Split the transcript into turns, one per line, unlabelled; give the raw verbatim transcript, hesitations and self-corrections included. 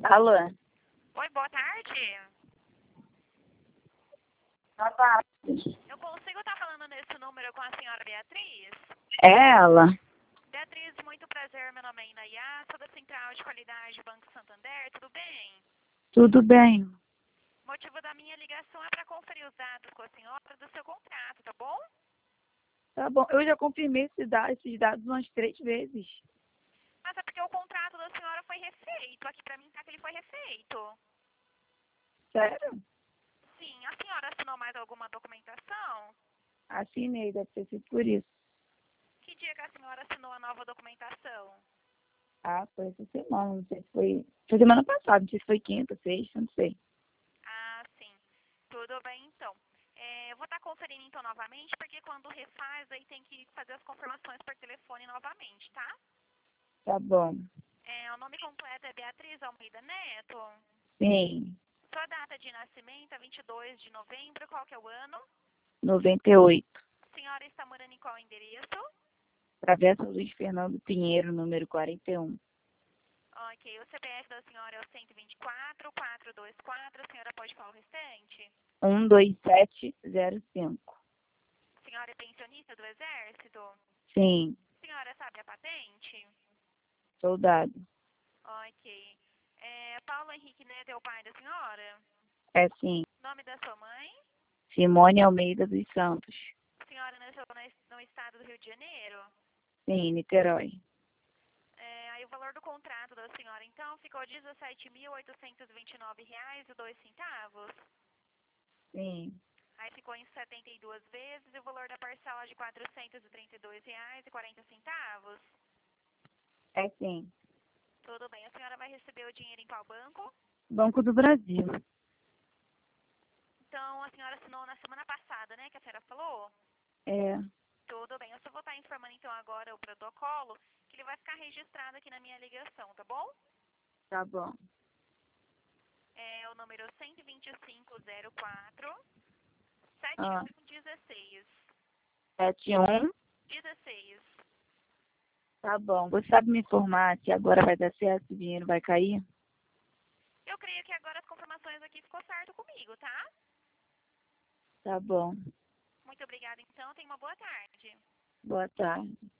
Alô?
Oi, boa tarde.
Boa tarde.
Eu consigo estar falando nesse número com a senhora Beatriz?
É ela?
Beatriz, muito prazer. Meu nome é Inayá, sou da Central de Qualidade Banco Santander. Tudo bem?
Tudo bem.
O motivo da minha ligação é para conferir os dados com a senhora do seu contrato, tá bom?
Tá bom. Eu já confirmei esses dados, esses dados umas três vezes.
Mas é porque o contrato da senhora foi refeito. Aqui para mim tá que ele foi refeito.
Sério?
Sim, a senhora assinou mais alguma documentação?
Assinei, deve ter sido por isso.
Que dia que a senhora assinou a nova documentação?
Ah, foi essa semana, não sei se foi... Foi semana passada, não sei se foi quinta, sexta, não sei.
Ah, sim. Tudo bem, então. É, eu vou estar conferindo, então, novamente, porque quando refaz, aí tem que fazer as confirmações por telefone novamente, tá?
Tá bom.
É, o nome completo é Beatriz Almeida Neto.
Sim,
Sua data de nascimento é vinte e dois de novembro. Qual que é o ano?
noventa e oito.
A senhora está morando em qual endereço?
Travessa Luiz Fernando Pinheiro, número quarenta e um.
Ok, o C P F da senhora é o cento e vinte e quatro, quatrocentos e vinte e quatro. A senhora pode falar o restante?
um dois sete zero cinco.
A senhora é pensionista do Exército?
Sim,
A senhora sabe a patente?
soldado.
Ok. É, Paulo Henrique Neto é o pai da senhora?
É sim.
Nome da sua mãe?
Simone Almeida dos Santos.
A senhora nasceu no estado do Rio de Janeiro?
Sim, Niterói.
É, aí o valor do contrato da senhora, então, ficou dezessete mil oitocentos e vinte e nove reais e dois centavos.
Sim,
Aí ficou em setenta e duas vezes e o valor da parcela de quatrocentos e trinta e dois reais e quarenta centavos.
é sim.
Tudo bem. A senhora vai receber o dinheiro em qual banco?
Banco do Brasil.
Então, a senhora assinou na semana passada, né, que a senhora falou?
É,
Tudo bem. Eu só vou estar informando, então, agora o protocolo, que ele vai ficar registrado aqui na minha ligação, tá bom?
tá bom.
É o número cento e vinte e cinco zero quatro sete
Ah,
um um seis.
sete um.
dezesseis.
Tá bom. Você sabe me informar se agora vai dar certo, se o dinheiro vai cair?
Eu creio que agora as confirmações aqui ficou certo comigo, tá?
Tá bom.
Muito obrigada, então. Tenha uma boa tarde.
Boa tarde.